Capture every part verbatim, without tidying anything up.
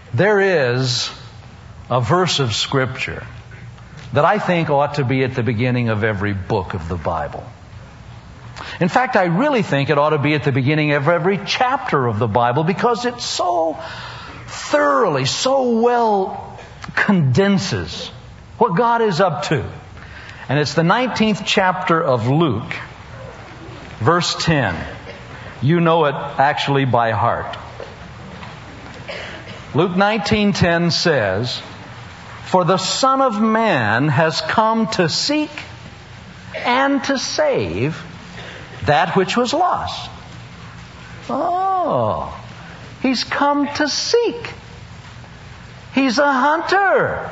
There is a verse of Scripture that I think ought to be at the beginning of every book of the Bible. In fact, I really think it ought to be at the beginning of every chapter of the Bible, because it so thoroughly, so well condenses what God is up to. And it's the nineteenth chapter of Luke, verse ten. You know it actually by heart. Luke nineteen ten says, "For the Son of Man has come to seek and to save that which was lost." Oh, He's come to seek. He's a hunter.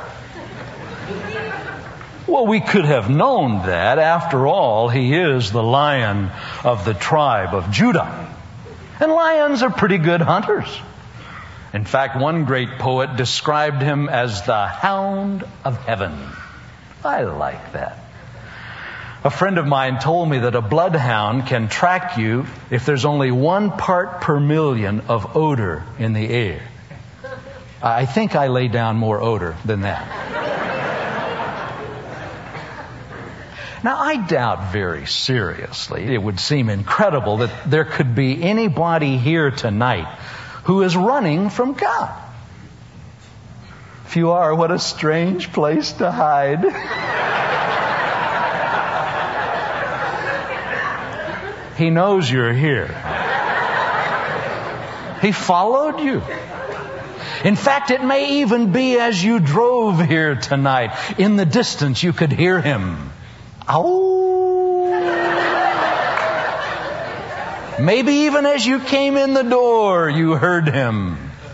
Well, we could have known that. After all, He is the Lion of the tribe of Judah. And lions are pretty good hunters. In fact, one great poet described Him as the hound of heaven. I like that. A friend of mine told me that a bloodhound can track you if there's only one part per million of odor in the air. I think I lay down more odor than that. Now, I doubt very seriously, it would seem incredible that there could be anybody here tonight who is running from God. If you are, what a strange place to hide. He knows you're here. He followed you. In fact, it may even be as you drove here tonight, in the distance you could hear Him. Ow! Maybe even as you came in the door, you heard Him.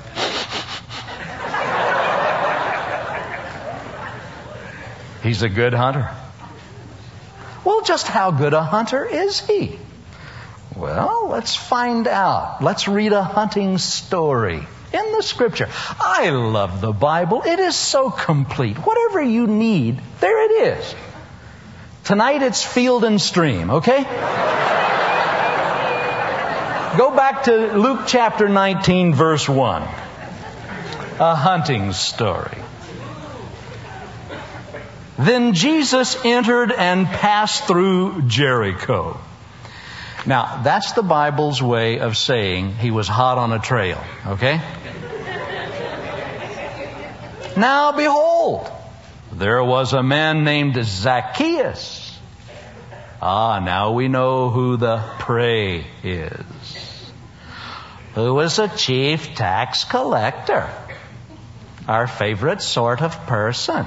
He's a good hunter. Well, just how good a hunter is He? Well, let's find out. Let's read a hunting story in the Scripture. I love the Bible. It is so complete. Whatever you need, there it is. Tonight it's Field and Stream, okay? Go back to Luke chapter nineteen, verse one. A hunting story. Then Jesus entered and passed through Jericho. Now, that's the Bible's way of saying He was hot on a trail, okay? Now, behold, there was a man named Zacchaeus. Ah, now we know who the prey is. Who was a chief tax collector. Our favorite sort of person.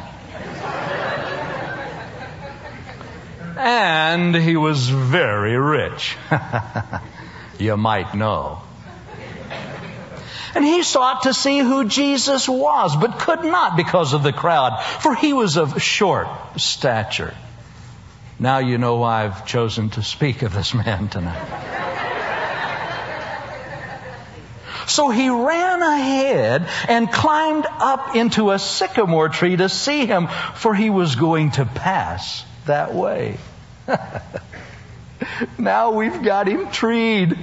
And he was very rich. You might know. And he sought to see who Jesus was, but could not because of the crowd, for he was of short stature. Now you know why I've chosen to speak of this man tonight. So he ran ahead and climbed up into a sycamore tree to see him, for he was going to pass that way. Now we've got him treed.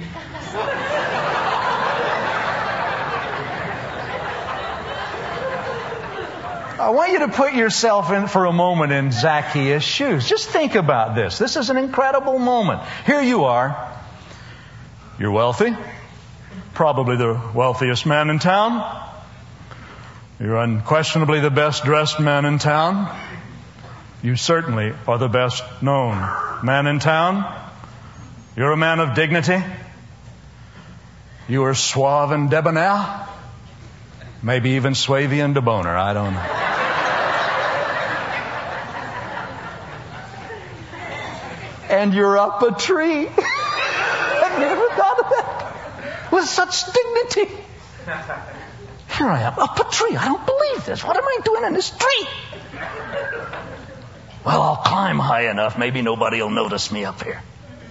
I want you to put yourself in for a moment in Zacchaeus' shoes. Just think about this. This is an incredible moment. Here you are. You're wealthy. Probably the wealthiest man in town. You're unquestionably the best dressed man in town. You certainly are the best known man in town. You're a man of dignity. You are suave and debonair. Maybe even suavey and debonair. I don't know. And you're up a tree. I've never thought of that. With such dignity. Here I am, up a tree. I don't believe this. What am I doing in this tree? Well, I'll climb high enough. Maybe nobody will notice me up here.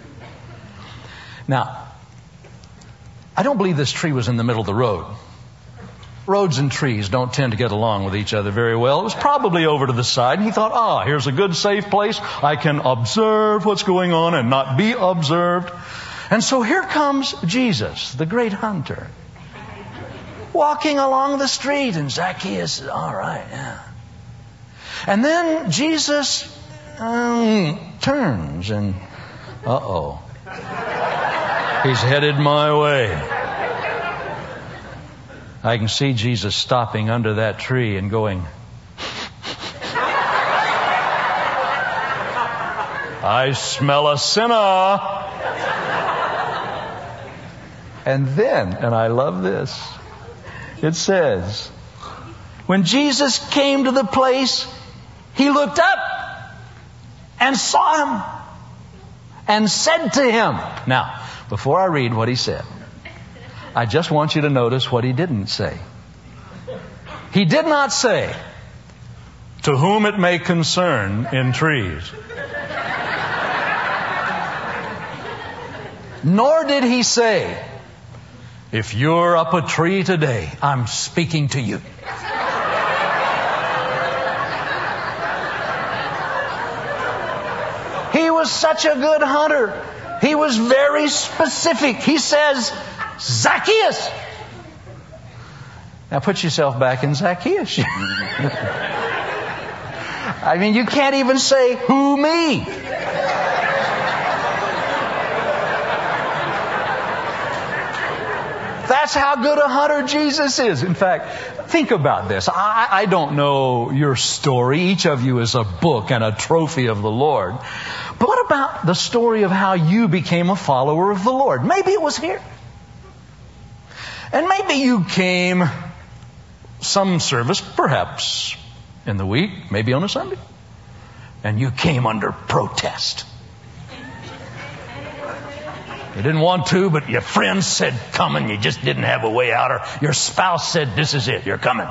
Now, I don't believe this tree was in the middle of the road. Roads and trees don't tend to get along with each other very well. It was probably over to the side. And he thought, ah, here's a good safe place. I can observe what's going on and not be observed. And so here comes Jesus, the great hunter. walking along the street, and Zacchaeus is, all right, yeah. And then Jesus um, turns and, uh-oh, he's headed my way. I can see Jesus stopping under that tree and going, I smell a sinner. And then, and I love this, it says, when Jesus came to the place, he looked up and saw him and said to him. Now, before I read what he said, I just want you to notice what he didn't say. He did not say, to whom it may concern in trees. Nor did he say, if you're up a tree today, I'm speaking to you. He was such a good hunter. He was very specific. He says, Zacchaeus. Now put yourself back in Zacchaeus. I mean, you can't even say, who me? That's how good a hunter Jesus is. In fact, think about this. I, I don't know your story. Each of you is a book and a trophy of the Lord. But what about the story of how you became a follower of the Lord? Maybe it was here. And maybe you came some service, perhaps in the week, maybe on a Sunday, and you came under protest. You didn't want to, but your friends said come, and you just didn't have a way out, or your spouse said this is it, you're coming.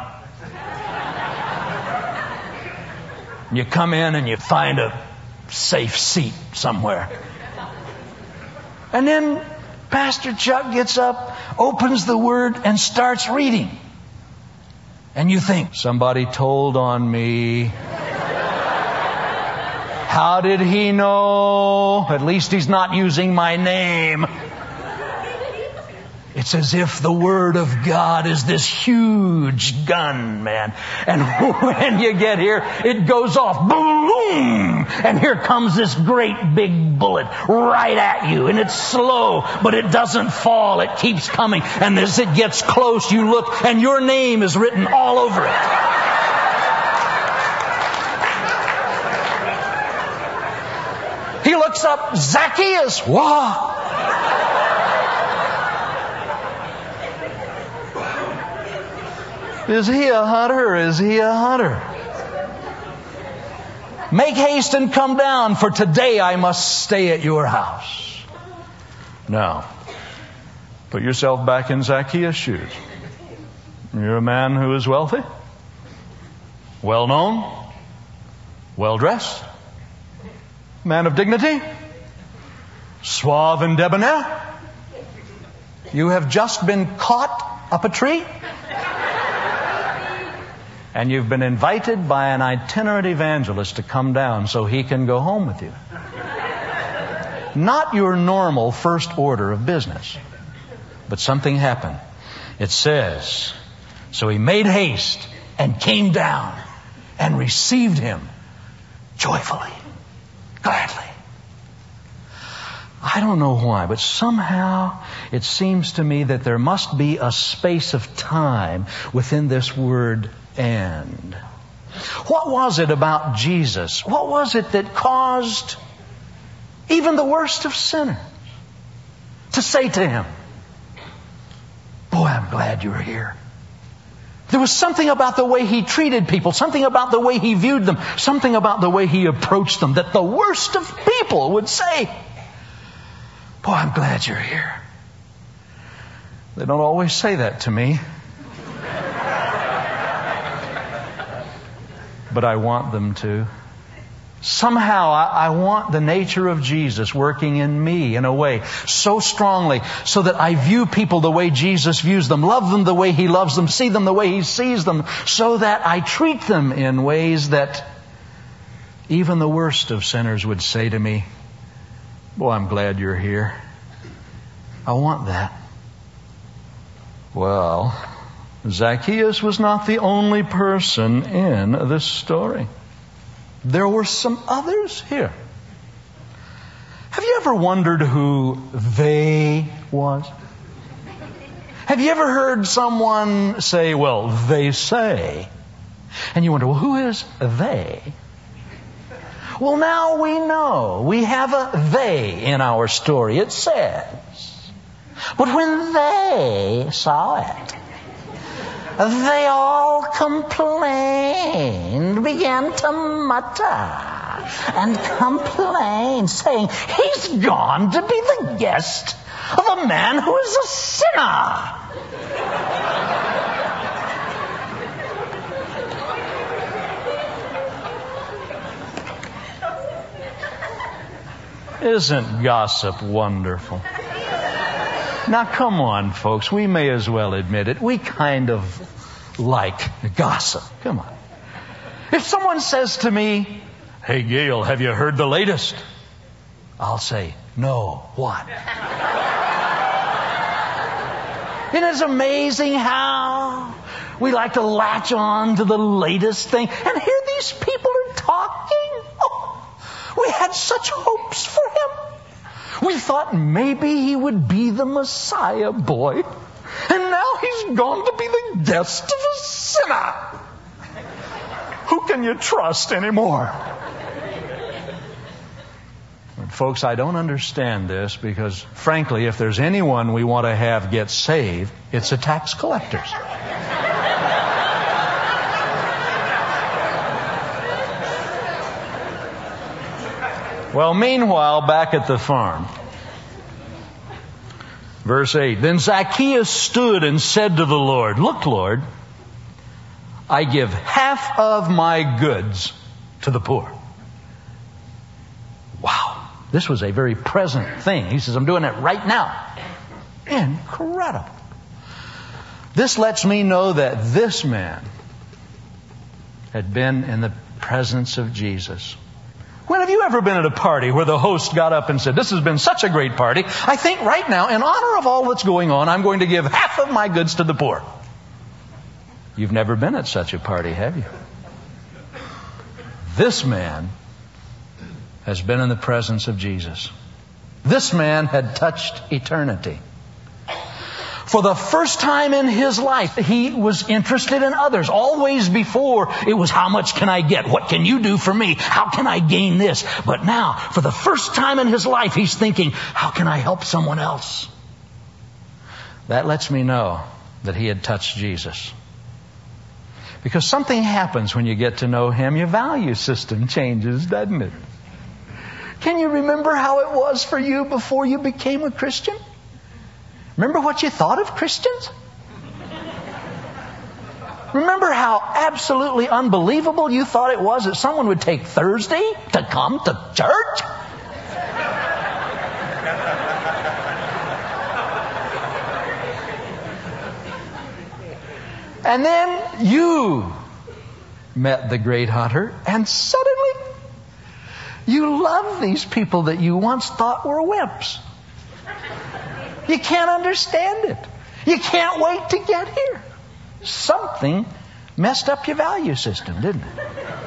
You come in and you find a safe seat somewhere. And then Pastor Chuck gets up, opens the Word, and starts reading. And you think, somebody told on me. How did he know? At least he's not using my name. It's as if the Word of God is this huge gun, man. And when you get here, it goes off. Boom! And here comes this great big bullet right at you. And it's slow, but it doesn't fall. It keeps coming. And as it gets close, you look, and your name is written all over it. He looks up, Zacchaeus. Wow. Is he a hunter or is he a hunter? Make haste and come down, for today I must stay at your house. Now, put yourself back in Zacchaeus' shoes. You're a man who is wealthy, well-known, well-dressed, man of dignity, suave and debonair. You have just been caught up a tree, and you've been invited by an itinerant evangelist to come down so he can go home with you. Not your normal first order of business, but something happened. It says, so he made haste and came down and received him joyfully. Gladly. I don't know why, but somehow it seems to me that there must be a space of time within this word and. What was it about Jesus? What was it that caused even the worst of sinners to say to him, boy, I'm glad you're here. There was something about the way he treated people, something about the way he viewed them, something about the way he approached them that the worst of people would say, boy, I'm glad you're here. They don't always say that to me. But I want them to. Somehow I, I want the nature of Jesus working in me in a way so strongly so that I view people the way Jesus views them, love them the way He loves them, see them the way He sees them, so that I treat them in ways that even the worst of sinners would say to me, boy, I'm glad you're here. I want that. Well, Zacchaeus was not the only person in this story. There were some others here. Have you ever wondered who they was? Have you ever heard someone say, well, they say? And you wonder, well, who is they? Well, now we know. We have a they in our story. It says, but when they saw it, they all complained, began to mutter and complain, saying, he's gone to be the guest of a man who is a sinner. Isn't gossip wonderful? Now, come on, folks. We may as well admit it. We kind of like gossip. Come on. If someone says to me, hey, Gail, have you heard the latest? I'll say, no. What? It is amazing how we like to latch on to the latest thing. And here these people are talking. Oh, we had such hopes for him. We thought maybe he would be the Messiah boy. And now he's gone to be the guest of a sinner. Who can you trust anymore? And folks, I don't understand this because, frankly, if there's anyone we want to have get saved, it's the tax collectors. Well, meanwhile, back at the farm, verse eight, then Zacchaeus stood and said to the Lord, look, Lord, I give half of my goods to the poor. Wow, this was a very present thing. He says, I'm doing it right now. Incredible. This lets me know that this man had been in the presence of Jesus. When have you ever been at a party where the host got up and said, this has been such a great party, I think right now, in honor of all that's going on, I'm going to give half of my goods to the poor. You've never been at such a party, have you? This man has been in the presence of Jesus. This man had touched eternity. For the first time in his life, he was interested in others. Always before, it was, how much can I get? What can you do for me? How can I gain this? But now, for the first time in his life, he's thinking, how can I help someone else? That lets me know that he had touched Jesus. Because something happens when you get to know him. Your value system changes, doesn't it? Can you remember how it was for you before you became a Christian? Remember what you thought of Christians? Remember how absolutely unbelievable you thought it was that someone would take Thursday to come to church? And then you met the great hunter, and suddenly you love these people that you once thought were wimps. You can't understand it. You can't wait to get here. Something messed up your value system, didn't it?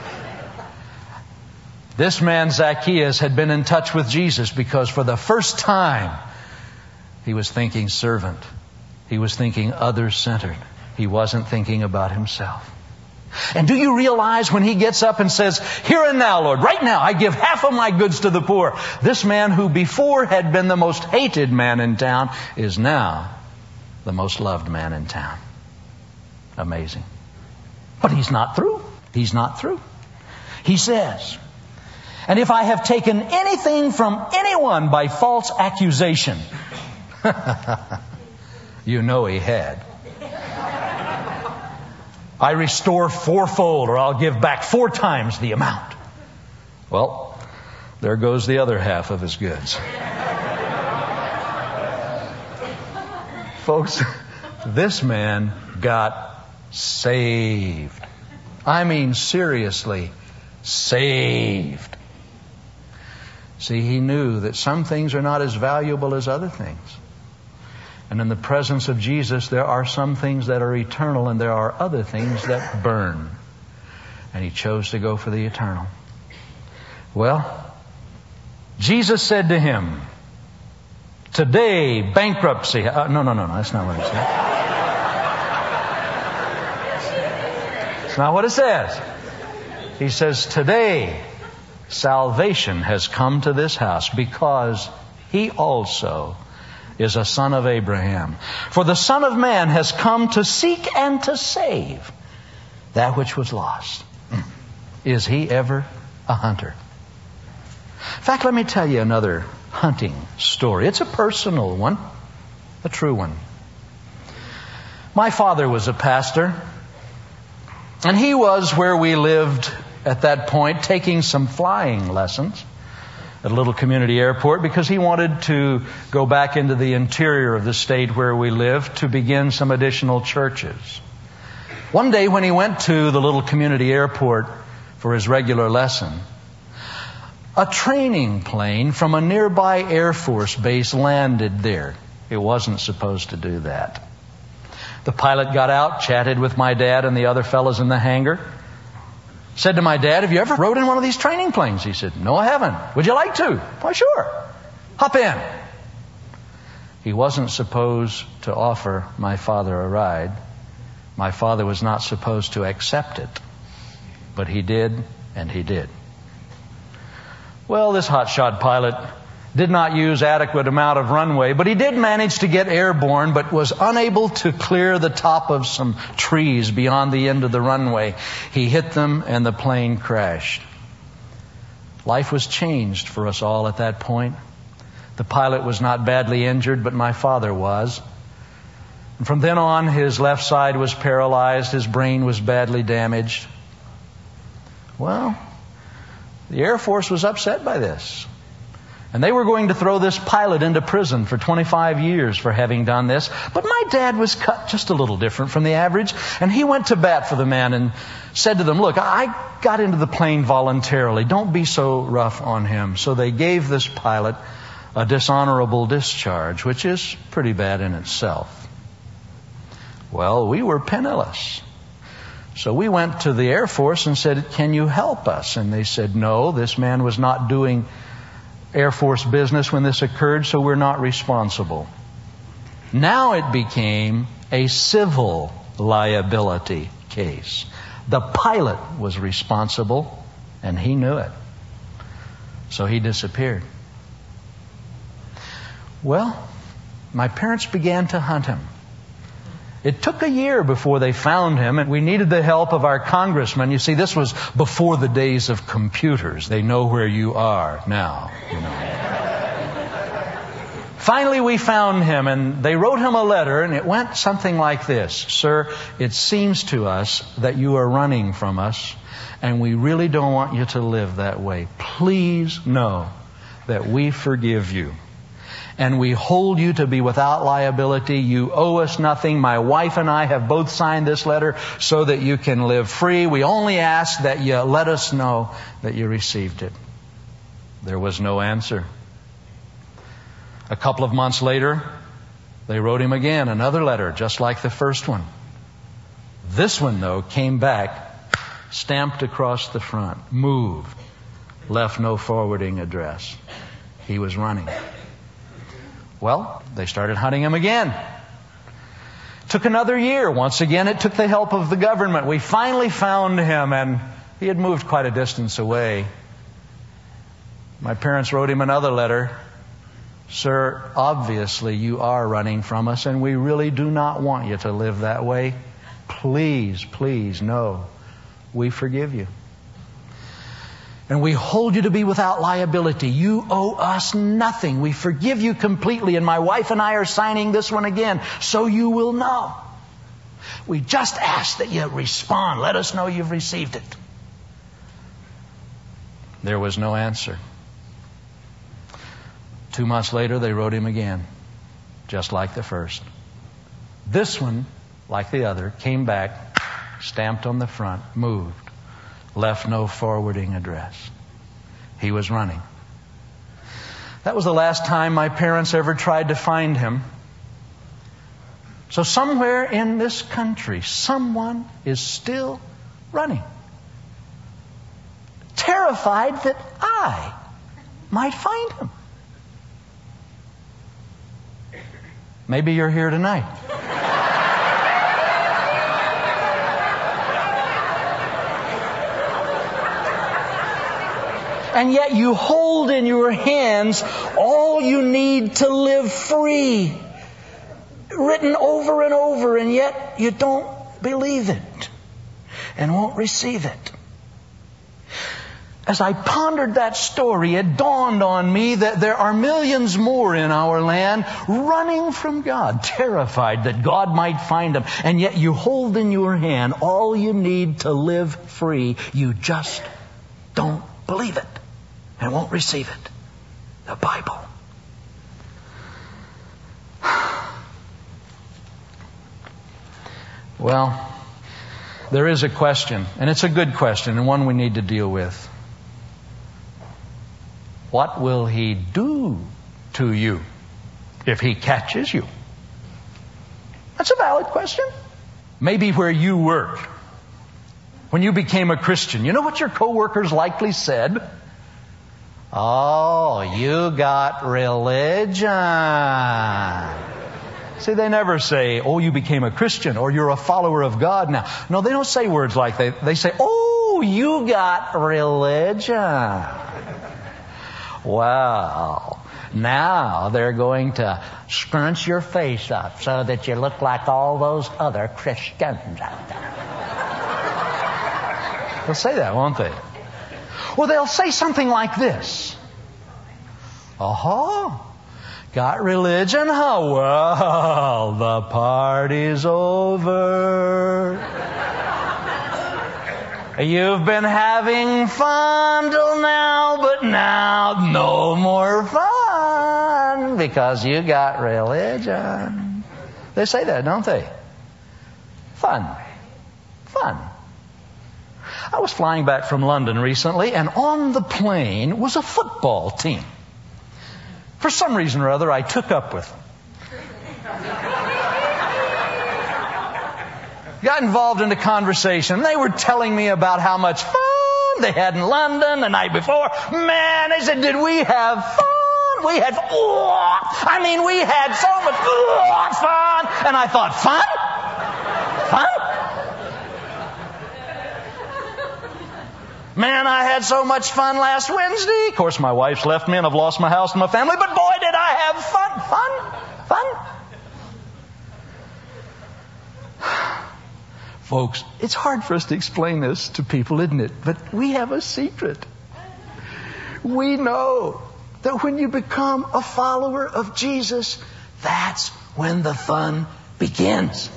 This man, Zacchaeus, had been in touch with Jesus because for the first time, he was thinking servant. He was thinking other-centered. He wasn't thinking about himself. And do you realize when he gets up and says, here and now, Lord, right now, I give half of my goods to the poor. This man who before had been the most hated man in town is now the most loved man in town. Amazing. But he's not through. He's not through. He says, and if I have taken anything from anyone by false accusation, you know he had. I restore fourfold, or I'll give back four times the amount. Well, there goes the other half of his goods. Folks, this man got saved. I mean, seriously, saved. See, he knew that some things are not as valuable as other things. And in the presence of Jesus, there are some things that are eternal and there are other things that burn. And he chose to go for the eternal. Well, Jesus said to him, today, bankruptcy... Uh, no, no, no, no, that's not what it says. That's not what it says. He says, today, salvation has come to this house because he also is a son of Abraham. For the Son of Man has come to seek and to save that which was lost. Is he ever a hunter? In fact, let me tell you another hunting story. It's a personal one, a true one. My father was a pastor, and he was where we lived at that point taking some flying lessons at a little community airport because he wanted to go back into the interior of the state where we lived to begin some additional churches. One day when he went to the little community airport for his regular lesson, a training plane from a nearby Air Force base landed there. It wasn't supposed to do that. The pilot got out, chatted with my dad and the other fellows in the hangar. Said to my dad, have you ever rode in one of these training planes? He said, no, I haven't. Would you like to? Why, sure. Hop in. He wasn't supposed to offer my father a ride. My father was not supposed to accept it. But he did, and he did. Well, this hotshot pilot did not use adequate amount of runway, but he did manage to get airborne, but was unable to clear the top of some trees beyond the end of the runway. He hit them and the plane crashed. Life was changed for us all at that point. The pilot was not badly injured, but my father was. And from then on, his left side was paralyzed, his brain was badly damaged. Well, the Air Force was upset by this. And they were going to throw this pilot into prison for twenty-five years for having done this. But my dad was cut just a little different from the average. And he went to bat for the man and said to them, look, I got into the plane voluntarily. Don't be so rough on him. So they gave this pilot a dishonorable discharge, which is pretty bad in itself. Well, we were penniless. So we went to the Air Force and said, can you help us? And they said, no, this man was not doing Air Force business when this occurred, so we're not responsible. Now it became a civil liability case. The pilot was responsible, and he knew it. So he disappeared. Well, my parents began to hunt him. It took a year before they found him, and we needed the help of our congressman. You see, this was before the days of computers. They know where you are now, you know. Finally, we found him, and they wrote him a letter, and it went something like this. Sir, it seems to us that you are running from us, and we really don't want you to live that way. Please know that we forgive you. And we hold you to be without liability. You owe us nothing. My wife and I have both signed this letter so that you can live free. We only ask that you let us know that you received it. There was no answer. A couple of months later, they wrote him again another letter, just like the first one. This one, though, came back, stamped across the front, moved, left no forwarding address. He was running. Well, they started hunting him again. Took another year. Once again, it took the help of the government. We finally found him, and he had moved quite a distance away. My parents wrote him another letter. Sir, obviously you are running from us, and we really do not want you to live that way. Please, please, no. We forgive you. And we hold you to be without liability. You owe us nothing. We forgive you completely. And my wife and I are signing this one again, so you will know. We just ask that you respond. Let us know you've received it. There was no answer. Two months later, they wrote him again, just like the first. This one, like the other, came back, stamped on the front, moved. Left no forwarding address. He was running. That was the last time my parents ever tried to find him. So somewhere in this country, someone is still running, terrified that I might find him. Maybe you're here tonight. And yet you hold in your hands all you need to live free, written over and over, and yet you don't believe it and won't receive it. As I pondered that story, it dawned on me that there are millions more in our land running from God, terrified that God might find them. And yet you hold in your hand all you need to live free. You just don't believe it and won't receive it. The Bible. Well, there is a question, and it's a good question, and one we need to deal with. What will He do to you if He catches you? That's a valid question. Maybe where you work, when you became a Christian, you know what your coworkers likely said? Oh, you got religion. See, they never say, oh, you became a Christian, or you're a follower of God now. No, they don't say words like that. They say, oh, you got religion. Well, now they're going to scrunch your face up so that you look like all those other Christians out there. They'll say that, won't they? Well, they'll say something like this. Uh-huh. Got religion? Huh? Well, the party's over. You've been having fun till now, but now no more fun because you got religion. They say that, don't they? Fun. Fun. I was flying back from London recently, and on the plane was a football team. For some reason or other, I took up with them. Got involved in the conversation. They were telling me about how much fun they had in London the night before. Man, they said, did we have fun? We had, oh, I mean, we had so much oh, fun. And I thought, fun? Fun? Man, I had so much fun last Wednesday. Of course, my wife's left me and I've lost my house and my family, but boy, did I have fun. Fun? Fun? Folks, it's hard for us to explain this to people, isn't it? But we have a secret. We know that when you become a follower of Jesus, that's when the fun begins.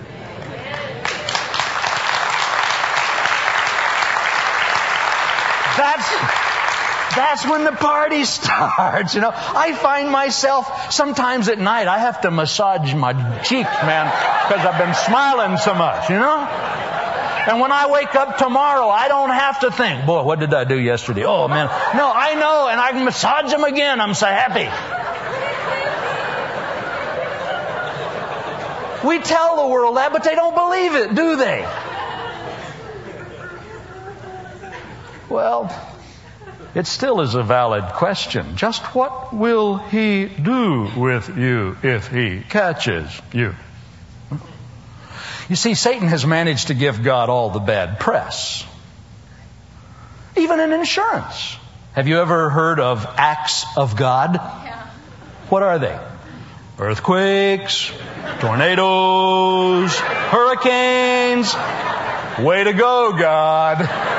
That's, that's when the party starts, you know. I find myself sometimes at night, I have to massage my cheeks, man, because I've been smiling so much, you know. And when I wake up tomorrow, I don't have to think, boy, what did I do yesterday? Oh, man. No, I know, and I can massage them again. I'm so happy. We tell the world that, but they don't believe it, do they? Well, it still is a valid question. Just what will He do with you if He catches you? You see, Satan has managed to give God all the bad press. Even in insurance. Have you ever heard of acts of God? Yeah. What are they? Earthquakes, tornadoes, hurricanes. Way to go, God.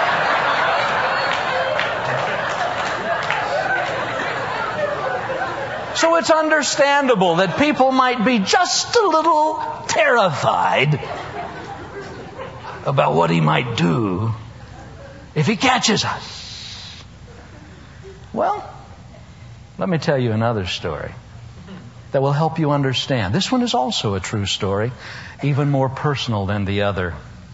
So it's understandable that people might be just a little terrified about what He might do if He catches us. Well, let me tell you another story that will help you understand. This one is also a true story, even more personal than the other.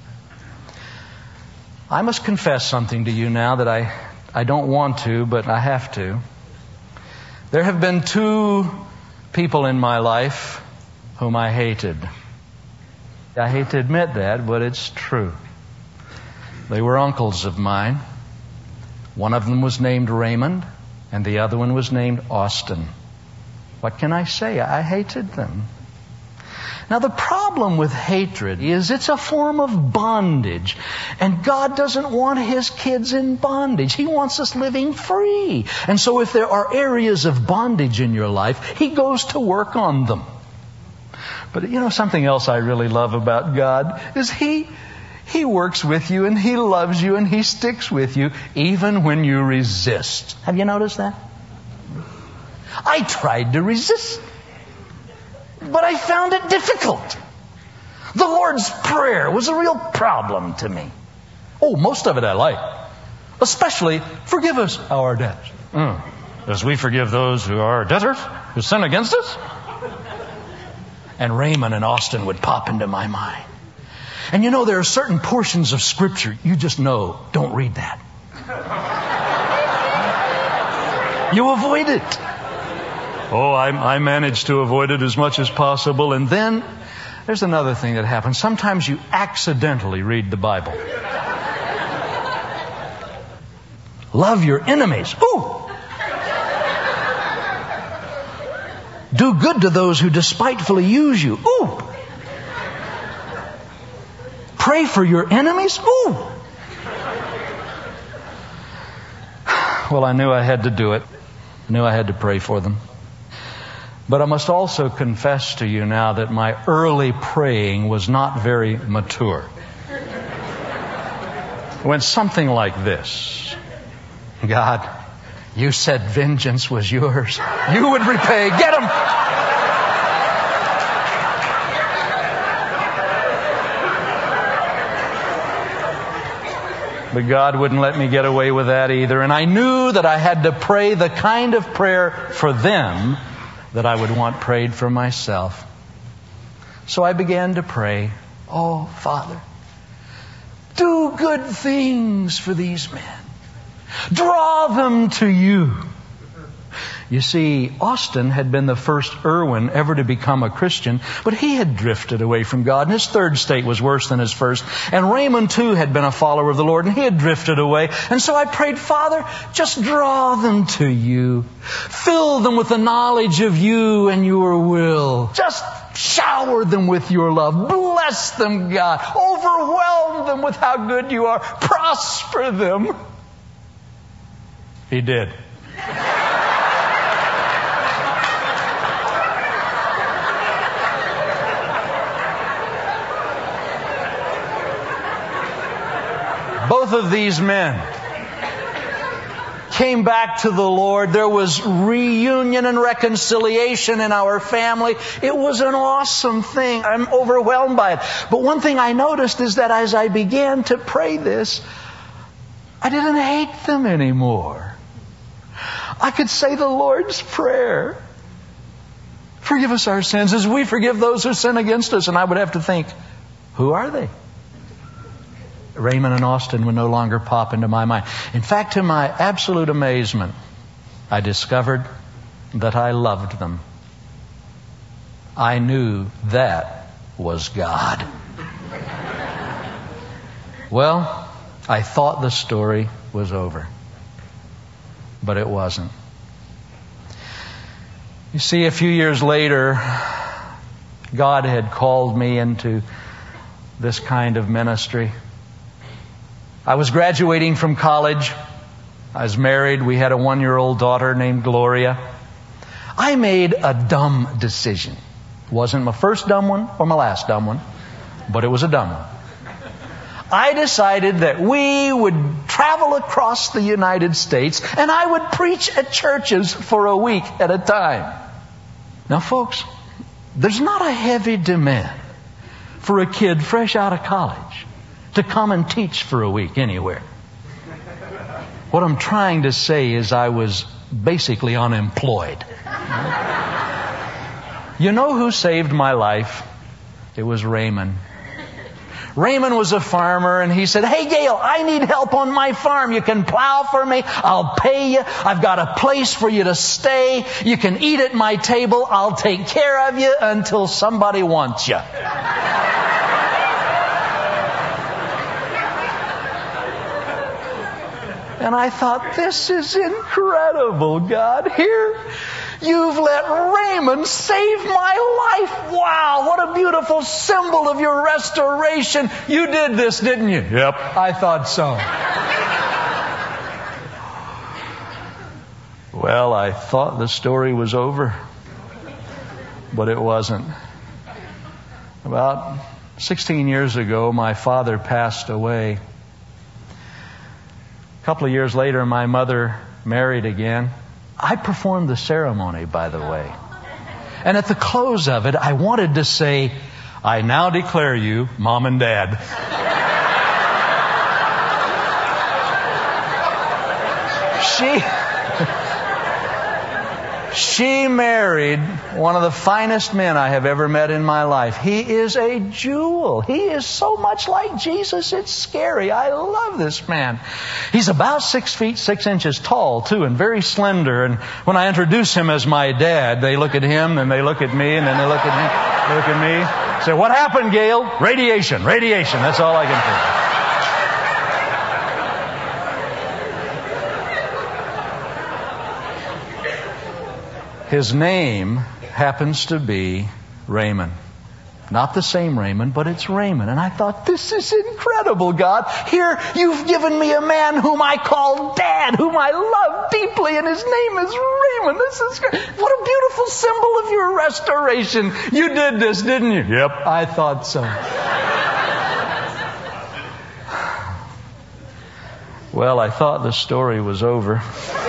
I must confess something to you now that I, I don't want to, but I have to. There have been two people in my life whom I hated. I hate to admit that, but it's true. They were uncles of mine. One of them was named Raymond, and the other one was named Austin. What can I say? I hated them. Now, the problem with hatred is it's a form of bondage. And God doesn't want His kids in bondage. He wants us living free. And so if there are areas of bondage in your life, He goes to work on them. But you know, something else I really love about God is He, He works with you and He loves you and He sticks with you even when you resist. Have you noticed that? I tried to resist, but I found it difficult. The Lord's Prayer was a real problem to me. Oh, most of it I like. Especially, forgive us our debts. Mm. As we forgive those who are debtors, who sin against us. And Raymond and Austin would pop into my mind. And you know, there are certain portions of Scripture you just know, don't read that. You avoid it. Oh, I, I managed to avoid it as much as possible. And then there's another thing that happens. Sometimes you accidentally read the Bible. Love your enemies. Ooh! Do good to those who despitefully use you. Ooh! Pray for your enemies. Ooh! Well, I knew I had to do it. I knew I had to pray for them. But I must also confess to you now that my early praying was not very mature. It went something like this. God, you said vengeance was yours. You would repay. Get him! But God wouldn't let me get away with that either. And I knew that I had to pray the kind of prayer for them that I would want prayed for myself. So I began to pray, oh, Father, do good things for these men. Draw them to you. You see, Austin had been the first Irwin ever to become a Christian, but he had drifted away from God, and his third state was worse than his first. And Raymond, too, had been a follower of the Lord, and he had drifted away. And so I prayed, Father, just draw them to you. Fill them with the knowledge of you and your will. Just shower them with your love. Bless them, God. Overwhelm them with how good you are. Prosper them. He did. Both of these men came back to the Lord. There was reunion and reconciliation in our family. It was an awesome thing. I'm overwhelmed by it. But one thing I noticed is that as I began to pray this, I didn't hate them anymore. I could say the Lord's Prayer. Forgive us our sins as we forgive those who sin against us. And I would have to think, who are they? Raymond and Austin would no longer pop into my mind. In fact, to my absolute amazement, I discovered that I loved them. I knew that was God. Well, I thought the story was over, but it wasn't. You see, a few years later, God had called me into this kind of ministry. I was graduating from college. I was married. We had a one-year-old daughter named Gloria. I made a dumb decision. It wasn't my first dumb one or my last dumb one, but it was a dumb one. I decided that we would travel across the United States and I would preach at churches for a week at a time. Now, folks, there's not a heavy demand for a kid fresh out of college to come and teach for a week anywhere. What I'm trying to say is I was basically unemployed. You know who saved my life? It was Raymond. Raymond was a farmer, and he said, "Hey, Gail, I need help on my farm. You can plow for me. I'll pay you. I've got a place for you to stay. You can eat at my table. I'll take care of you until somebody wants you." And I thought, this is incredible, God. Here, you've let Raymond save my life. Wow, what a beautiful symbol of your restoration. You did this, didn't you? Yep, I thought so. Well, I thought the story was over, but it wasn't. About sixteen years ago, my father passed away. A couple of years later, my mother married again. I performed the ceremony, by the way. And at the close of it, I wanted to say, "I now declare you Mom and Dad." She... She married one of the finest men I have ever met in my life. He is a jewel. He is so much like Jesus, it's scary. I love this man. He's about six feet, six inches tall, too, and very slender. And when I introduce him as my dad, they look at him, and they look at me, and then they look at me, they look at me. Say, "What happened, Gail?" Radiation, radiation. That's all I can think. His name happens to be Raymond. Not the same Raymond, but it's Raymond. And I thought, this is incredible, God. Here, you've given me a man whom I call Dad, whom I love deeply, and his name is Raymond. This is great. What a beautiful symbol of your restoration. You did this, didn't you? Yep, I thought so. Well, I thought the story was over.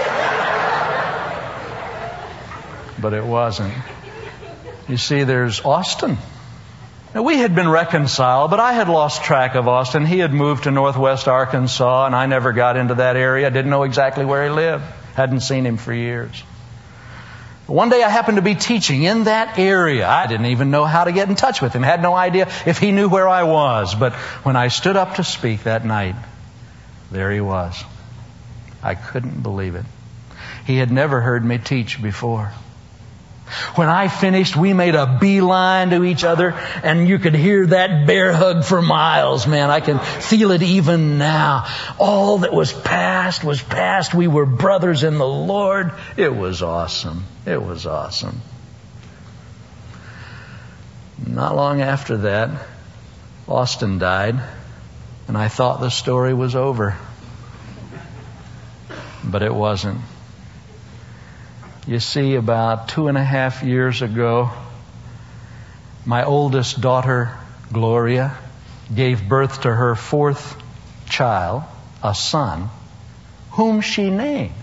But it wasn't. You see, there's Austin. Now, we had been reconciled, but I had lost track of Austin. He had moved to northwest Arkansas, and I never got into that area. I didn't know exactly where he lived. Hadn't seen him for years. One day I happened to be teaching in that area. I didn't even know how to get in touch with him. Had no idea if he knew where I was. But when I stood up to speak that night, there he was. I couldn't believe it. He had never heard me teach before. When I finished, we made a beeline to each other, and you could hear that bear hug for miles, man. I can feel it even now. All that was past was past. We were brothers in the Lord. It was awesome. It was awesome. Not long after that, Austin died, and I thought the story was over. But it wasn't. You see, about two and a half years ago, my oldest daughter, Gloria, gave birth to her fourth child, a son, whom she named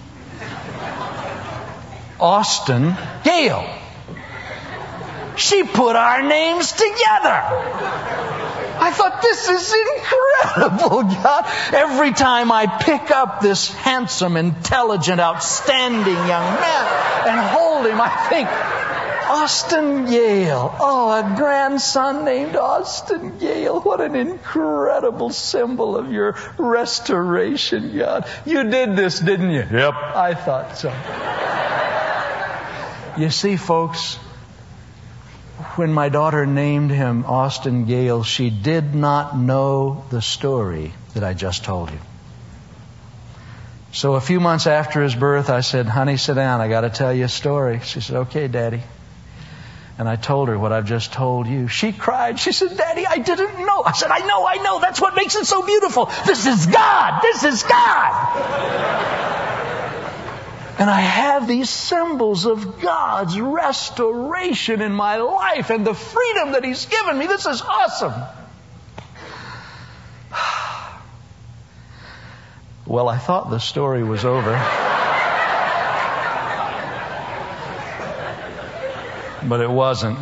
Austin Gail. She put our names together. I thought, this is incredible, God. Every time I pick up this handsome, intelligent, outstanding young man and hold him, I think, Austin Gail. Oh, a grandson named Austin Gail. What an incredible symbol of your restoration, God. You did this, didn't you? Yep, I thought so. You see, folks, when my daughter named him Austin Gail, she did not know the story that I just told you. So a few months after his birth, I said, "Honey, sit down. I got to tell you a story." She said, "Okay, Daddy." And I told her what I've just told you. She cried. She said, "Daddy, I didn't know." I said, "I know, I know. That's what makes it so beautiful. This is God. This is God." And I have these symbols of God's restoration in my life and the freedom that He's given me. This is awesome. Well, I thought the story was over. But it wasn't.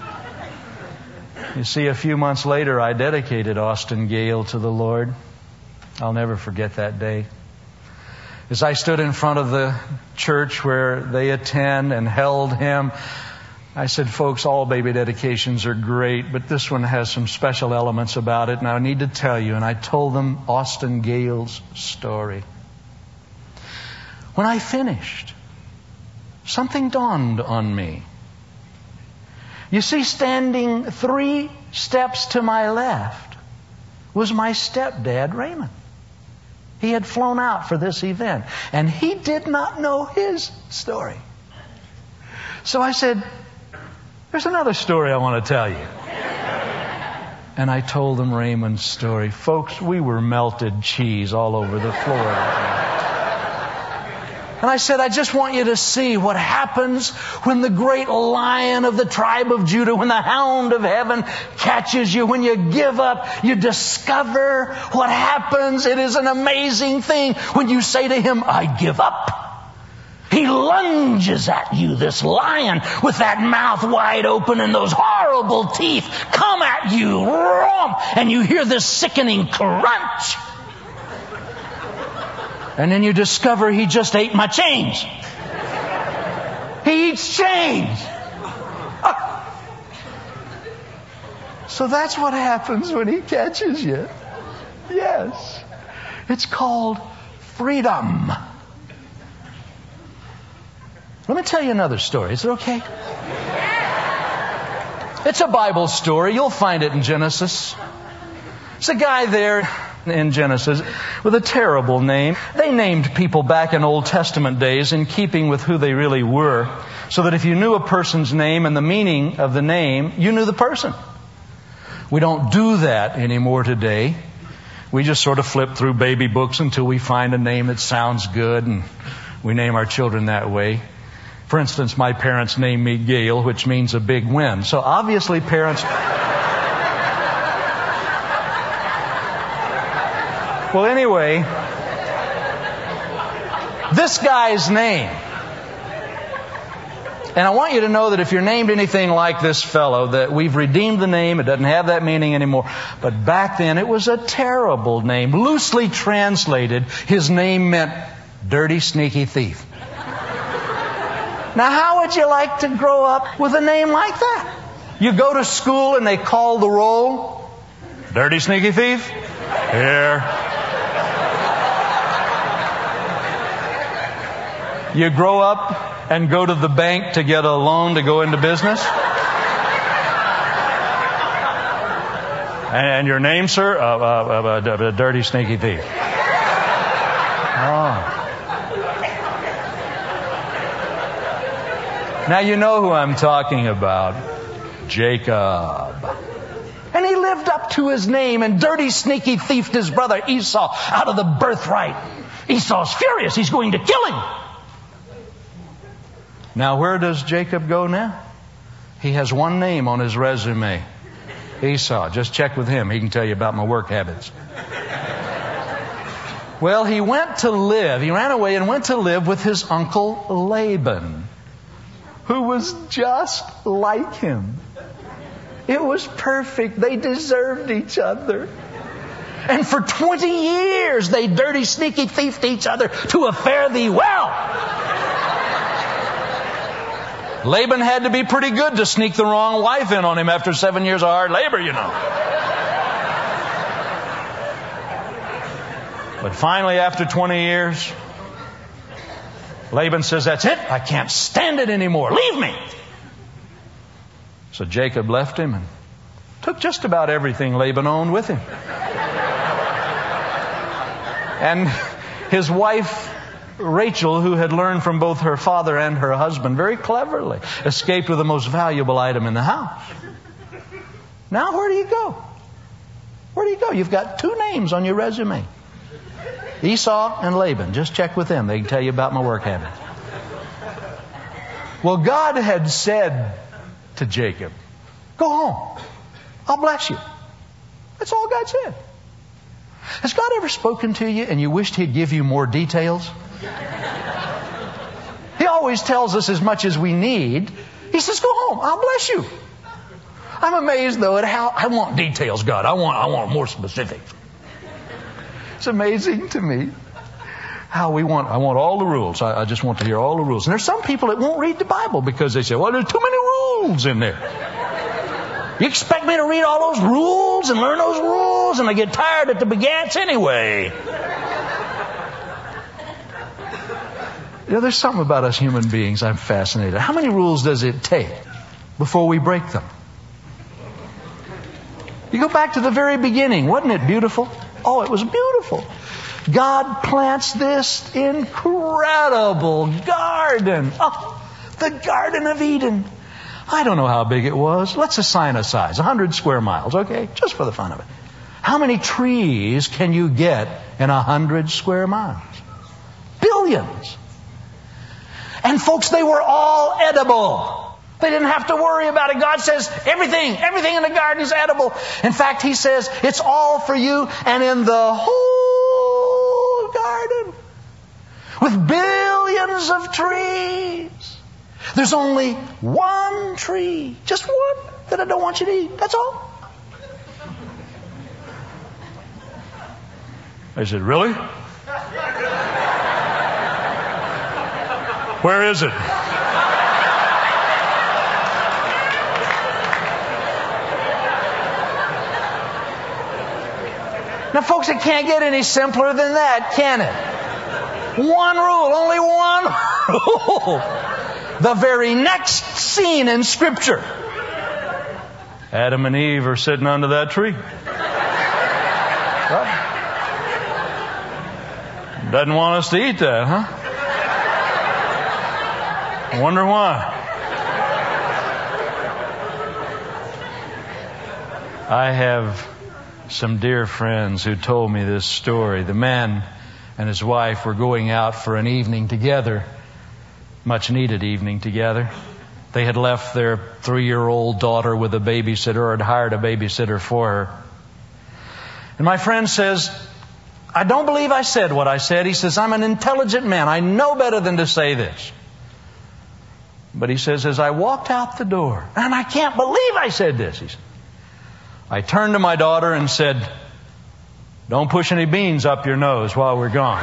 You see, a few months later, I dedicated Austin Gail to the Lord. I'll never forget that day. As I stood in front of the church where they attend and held him, I said, folks, all baby dedications are great, but this one has some special elements about it, and I need to tell you. And I told them Austin Gale's story. When I finished, something dawned on me. You see, standing three steps to my left was my stepdad, Raymond. He had flown out for this event, and he did not know his story. So I said, there's another story I want to tell you. And I told him Raymond's story. Folks, we were melted cheese all over the floor that night. And I said, I just want you to see what happens when the great Lion of the tribe of Judah, when the Hound of heaven catches you, when you give up, you discover what happens. It is an amazing thing when you say to him, I give up. He lunges at you, this lion, with that mouth wide open and those horrible teeth come at you, romp, and you hear this sickening crunch. And then you discover he just ate my change. He eats change. So that's what happens when he catches you. Yes. It's called freedom. Let me tell you another story. Is it okay? It's a Bible story. You'll find it in Genesis. It's a guy there in Genesis with a terrible name. They named people back in Old Testament days in keeping with who they really were, so that if you knew a person's name and the meaning of the name, you knew the person. We don't do that anymore today. We just sort of flip through baby books until we find a name that sounds good, and we name our children that way. For instance, my parents named me Gale, which means a big win. So obviously parents... Well, anyway, this guy's name. And I want you to know that if you're named anything like this fellow, that we've redeemed the name. It doesn't have that meaning anymore. But back then, it was a terrible name. Loosely translated, his name meant dirty, sneaky thief. Now, how would you like to grow up with a name like that? You go to school and they call the roll. Dirty, sneaky thief? Here. You grow up and go to the bank to get a loan to go into business. And your name, sir? Uh, uh, uh, uh, dirty, sneaky thief. Oh. Now you know who I'm talking about. Jacob. And he lived up to his name, and dirty, sneaky thiefed his brother Esau out of the birthright. Esau's furious. He's going to kill him. Now, where does Jacob go now? He has one name on his resume. Esau. Just check with him. He can tell you about my work habits. Well, he went to live. He ran away and went to live with his uncle Laban, who was just like him. It was perfect. They deserved each other. And for twenty years, they dirty, sneaky thiefed each other to a fare thee well. Laban had to be pretty good to sneak the wrong wife in on him after seven years of hard labor, you know. But finally, after twenty years, Laban says, that's it. I can't stand it anymore. Leave me. So Jacob left him and took just about everything Laban owned with him. And his wife, Rachel, who had learned from both her father and her husband very cleverly, escaped with the most valuable item in the house. Now where do you go? Where do you go? You've got two names on your resume. Esau and Laban. Just check with them. They can tell you about my work habits. Well, God had said to Jacob, go home. I'll bless you. That's all God said. Has God ever spoken to you and you wished He'd give you more details? He always tells us as much as we need. He says, go home. I'll bless you. I'm amazed, though, at how I want details, God. I want, I want more specifics. It's amazing to me How we want, I want all the rules. I, I just want to hear all the rules. And there's some people that won't read the Bible because they say, well, there's too many rules in there. You expect me to read all those rules and learn those rules? And I get tired at the begats anyway. You know, there's something about us human beings I'm fascinated. How many rules does it take before we break them? You go back to the very beginning. Wasn't it beautiful? Oh, it was beautiful. God plants this incredible garden. Oh, the Garden of Eden. I don't know how big it was. Let's assign a size. one hundred square miles, okay? Just for the fun of it. How many trees can you get in one hundred square miles? Billions. And folks, they were all edible. They didn't have to worry about it. God says everything, everything in the garden is edible. In fact, He says it's all for you, and in the whole garden, with billions of trees, there's only one tree, just one, that I don't want you to eat. That's all. I said, really? Where is it? Now, folks, it can't get any simpler than that, can it? One rule, only one rule. The very next scene in Scripture. Adam and Eve are sitting under that tree. Right? Doesn't want us to eat that, huh? I wonder why. I have some dear friends who told me this story. The man and his wife were going out for an evening together, much needed evening together. They had left their three-year-old daughter with a babysitter, or had hired a babysitter for her. And my friend says, I don't believe I said what I said. He says, I'm an intelligent man. I know better than to say this. But he says, as I walked out the door, and I can't believe I said this, he said, I turned to my daughter and said, don't push any beans up your nose while we're gone.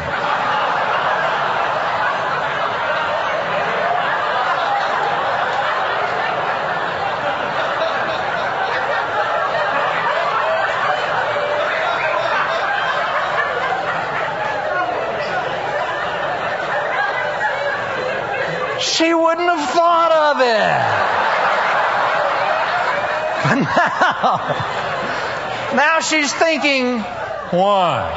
She wouldn't have thought of it. But now, now she's thinking, why?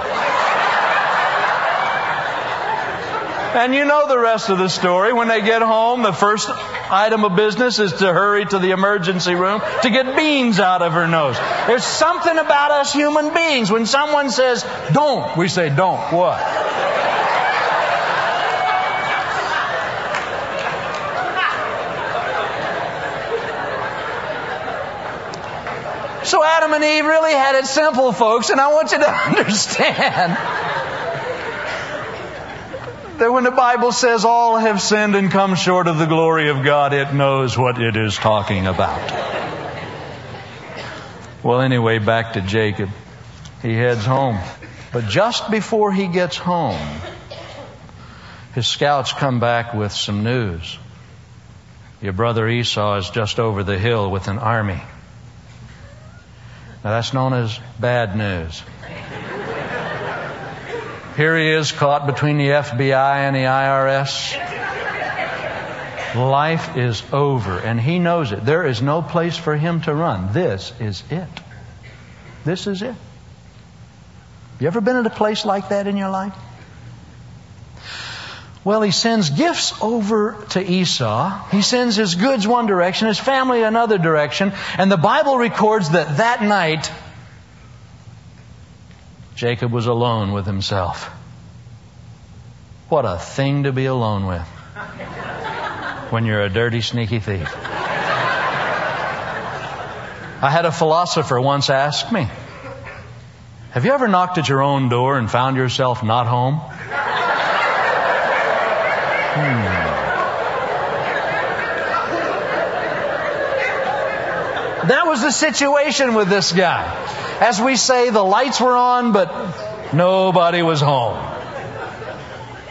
And you know the rest of the story. When they get home, the first item of business is to hurry to the emergency room to get beans out of her nose. There's something about us human beings. When someone says, don't, we say, don't. What? So Adam and Eve really had it simple, folks, and I want you to understand that when the Bible says all have sinned and come short of the glory of God, it knows what it is talking about. Well, anyway, back to Jacob. He heads home. But just before he gets home, his scouts come back with some news. Your brother Esau is just over the hill with an army. Now, that's known as bad news. Here he is caught between the F B I and the I R S. Life is over, and he knows it. There is no place for him to run. This is it. This is it. You ever been at a place like that in your life? Well, he sends gifts over to Esau. He sends his goods one direction, his family another direction. And the Bible records that that night, Jacob was alone with himself. What a thing to be alone with when you're a dirty, sneaky thief. I had a philosopher once ask me, have you ever knocked at your own door and found yourself not home? Hmm. That was the situation with this guy. As we say, the lights were on, but nobody was home.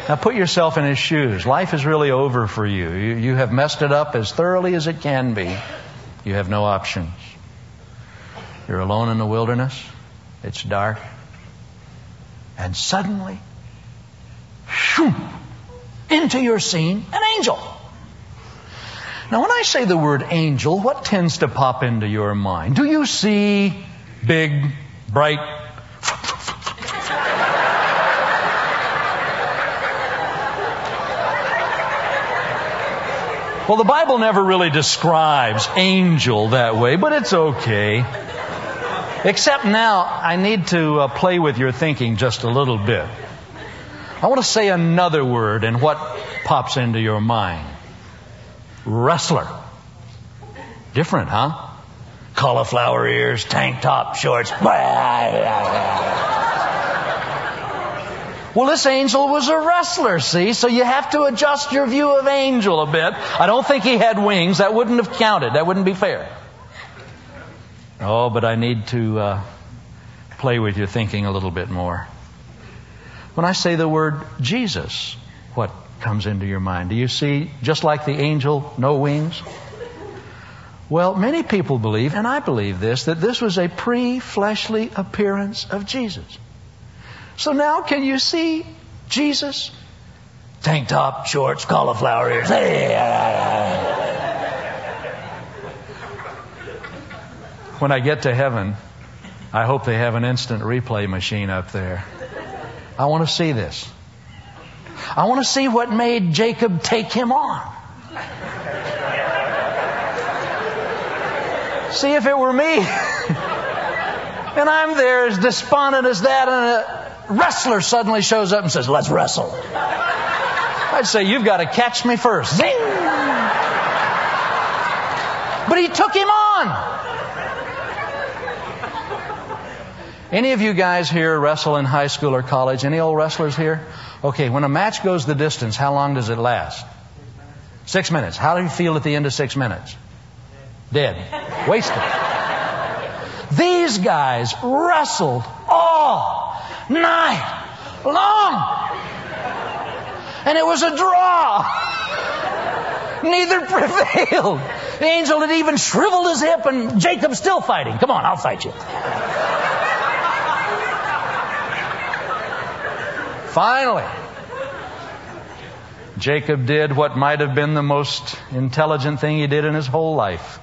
Now put yourself in his shoes. Life is really over for you. you. You have messed it up as thoroughly as it can be. You have no options. You're alone in the wilderness. It's dark. And suddenly, shoo, into your scene, an angel. Now when I say the word angel, what tends to pop into your mind? Do you see big, bright, well, the Bible never really describes angel that way, but it's okay. Except now, I need to uh, play with your thinking just a little bit. I want to say another word, and what pops into your mind? Wrestler. Different, huh? Cauliflower ears, tank top, shorts. Well, this angel was a wrestler, see? So you have to adjust your view of angel a bit. I don't think he had wings. That wouldn't have counted. That wouldn't be fair. Oh, but I need to uh, play with your thinking a little bit more. When I say the word Jesus, what comes into your mind? Do you see, just like the angel, no wings? Well, many people believe, and I believe this, that this was a pre-fleshly appearance of Jesus. So now can you see Jesus? Tank top, shorts, cauliflower ears. When I get to heaven, I hope they have an instant replay machine up there. I want to see this. I want to see what made Jacob take him on. See, if it were me, and I'm there as despondent as that, and a wrestler suddenly shows up and says, let's wrestle. I'd say, you've got to catch me first. Zing! But he took him on. Any of you guys here wrestle in high school or college? Any old wrestlers here? Okay, when a match goes the distance, how long does it last? Six minutes. How do you feel at the end of six minutes? Dead. Wasted. These guys wrestled all night long. And it was a draw. Neither prevailed. The angel had even shriveled his hip, and Jacob's still fighting. Come on, I'll fight you. Finally, Jacob did what might have been the most intelligent thing he did in his whole life.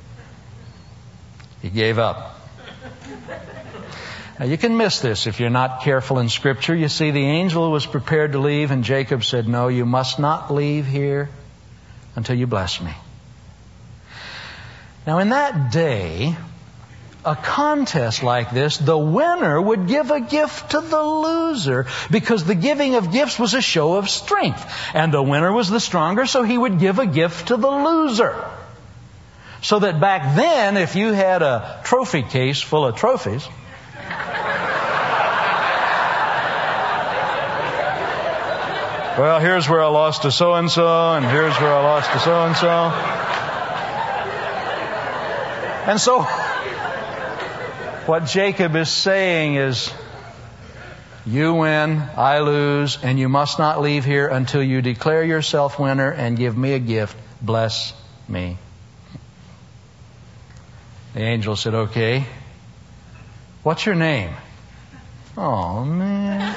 He gave up. Now, you can miss this if you're not careful in Scripture. You see, the angel was prepared to leave, and Jacob said, no, you must not leave here until you bless me. Now, in that day, a contest like this, the winner would give a gift to the loser, because the giving of gifts was a show of strength. And the winner was the stronger, so he would give a gift to the loser. So that back then, if you had a trophy case full of trophies, well, here's where I lost to so-and-so, and here's where I lost to so-and-so. And so, what Jacob is saying is, you win, I lose, and you must not leave here until you declare yourself winner and give me a gift. Bless me. The angel said, okay. What's your name? Oh, man.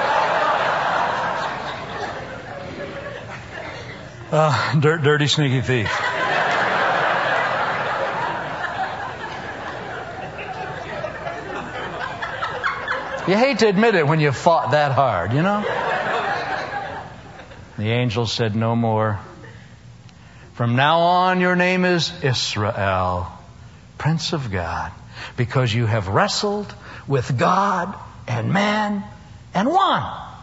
Uh, dirt, dirty, sneaky thief. You hate to admit it when you fought that hard, you know? The angel said, no more. From now on, your name is Israel, Prince of God, because you have wrestled with God and man and won.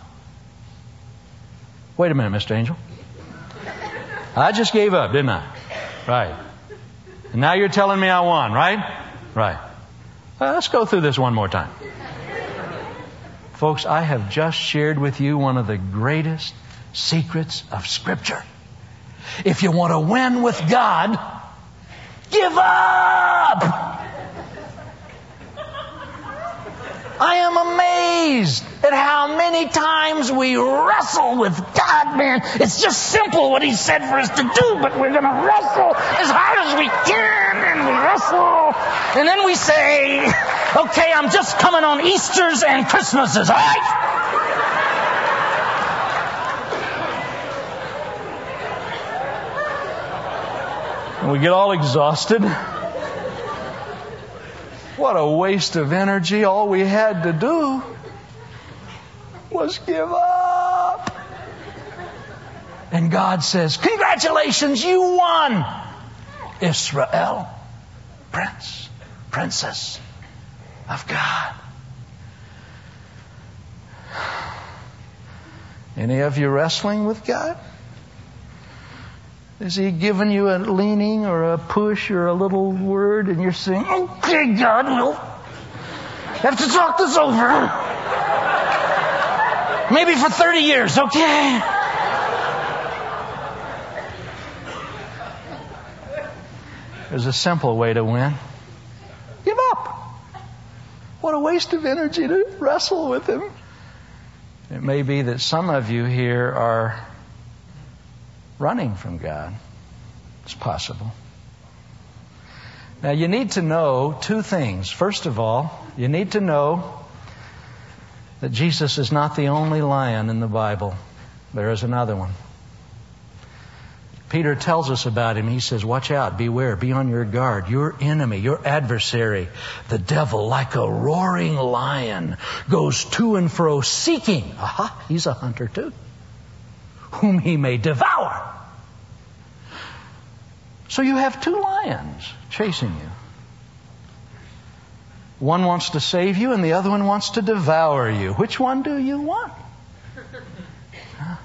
Wait a minute, Mister Angel. I just gave up, didn't I? Right. And now you're telling me I won, right? Right. Uh, let's go through this one more time. Folks, I have just shared with you one of the greatest secrets of Scripture. If you want to win with God, give up! I am amazed at how many times we wrestle with God, man. It's just simple what He said for us to do, but we're going to wrestle as hard as we can, and we wrestle. And then we say, okay, I'm just coming on Easters and Christmases, all right? And we get all exhausted. What a waste of energy. All we had to do was give up. And God says, congratulations, you won. Israel, prince, princess of God. Any of you wrestling with God? Is He giving you a leaning or a push or a little word and you're saying, okay, God, we'll have to talk this over. Maybe for thirty years, okay? There's a simple way to win. Give up. What a waste of energy to wrestle with Him. It may be that some of you here are running from God. It's possible. Now you need to know two things. First of all, you need to know that Jesus is not the only lion in the Bible. There is another one. Peter tells us about him. He says, watch out, beware, be on your guard. Your enemy, your adversary, the devil, like a roaring lion, goes to and fro seeking. Aha, he's a hunter too. Whom he may devour. So you have two lions chasing you. One wants to save you and the other one wants to devour you. Which one do you want? Huh?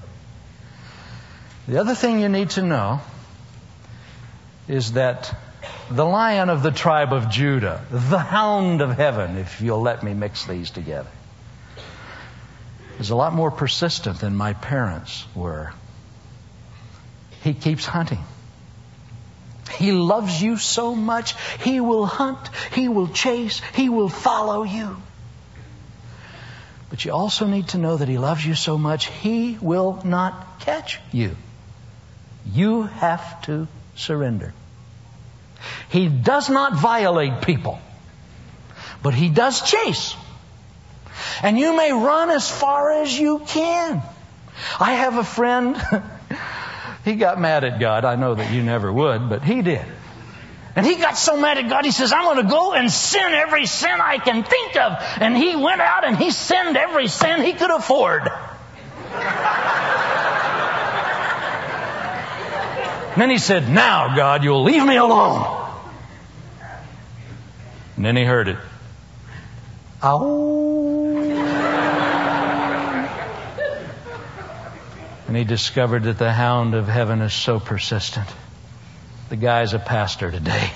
The other thing you need to know is that the Lion of the tribe of Judah, the Hound of heaven, if you'll let me mix these together, is a lot more persistent than my parents were. He keeps hunting. He loves you so much, He will hunt, He will chase, He will follow you. But you also need to know that He loves you so much, He will not catch you. You have to surrender. He does not violate people, but He does chase. And you may run as far as you can. I have a friend, he got mad at God. I know that you never would, but he did. And he got so mad at God, he says, I'm going to go and sin every sin I can think of. And he went out and he sinned every sin he could afford. And then he said, now, God, you'll leave me alone. And then he heard it. Ow. And he discovered that the Hound of heaven is so persistent. The guy's a pastor today.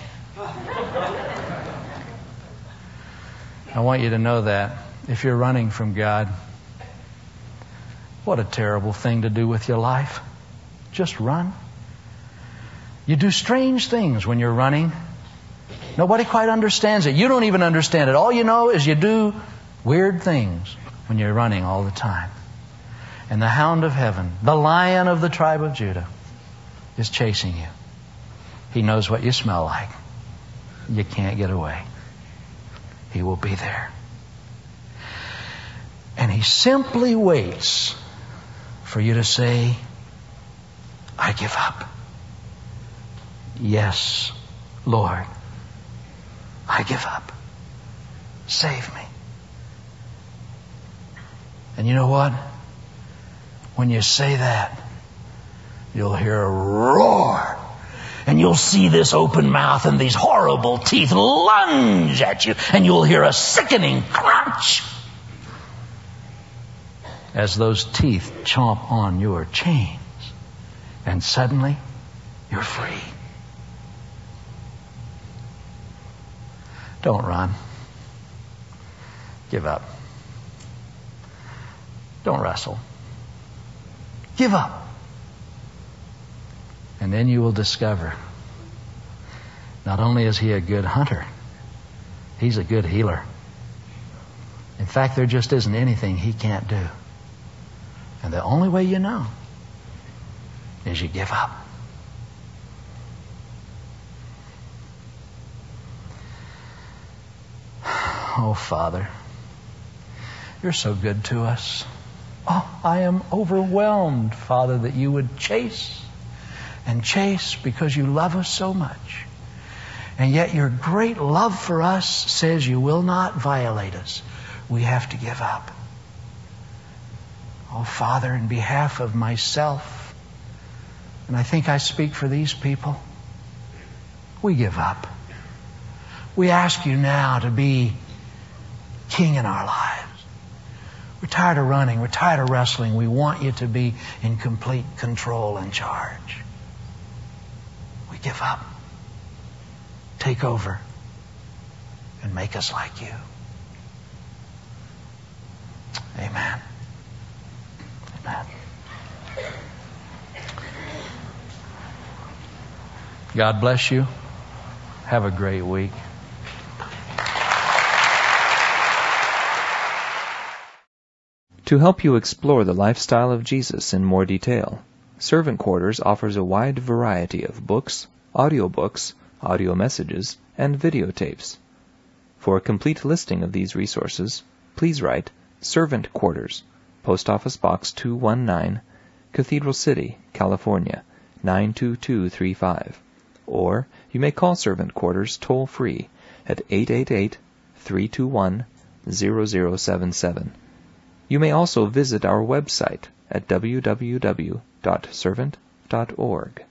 I want you to know that if you're running from God, what a terrible thing to do with your life. Just run. You do strange things when you're running. Nobody quite understands it. You don't even understand it. All you know is you do weird things when you're running all the time. And the Hound of heaven, the Lion of the tribe of Judah, is chasing you. He knows what you smell like. You can't get away. He will be there. And He simply waits for you to say, I give up. Yes, Lord, I give up. Save me. And you know what? When you say that, you'll hear a roar. And you'll see this open mouth and these horrible teeth lunge at you. And you'll hear a sickening crunch as those teeth chomp on your chains. And suddenly, you're free. Don't run. Give up. Don't wrestle. Give up. And then you will discover not only is He a good hunter, He's a good healer. In fact, there just isn't anything He can't do. And the only way you know is you give up. Oh, Father, You're so good to us. Oh, I am overwhelmed, Father, that You would chase and chase because You love us so much. And yet Your great love for us says You will not violate us. We have to give up. Oh, Father, in behalf of myself, and I think I speak for these people, we give up. We ask You now to be King in our lives. We're tired of running. We're tired of wrestling. We want You to be in complete control and charge. We give up. Take over and make us like You. Amen. Amen. God bless you. Have a great week. To help you explore the lifestyle of Jesus in more detail, Servant Quarters offers a wide variety of books, audiobooks, audio messages, and videotapes. For a complete listing of these resources, please write Servant Quarters, Post Office Box two one nine, Cathedral City, California, nine two two three five. Or you may call Servant Quarters toll-free at eight eight eight, three two one, zero zero seven seven. You may also visit our website at w w w dot servant dot org.